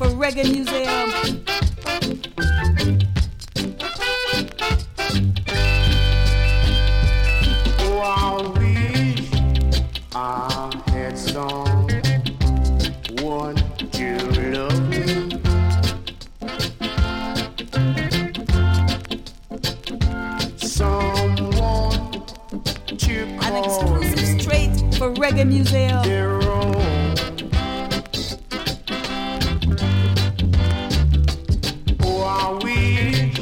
for Reggae Museum. Oh, I wish I had someone to love me. Someone to call an exclusive straight for Reggae Museum.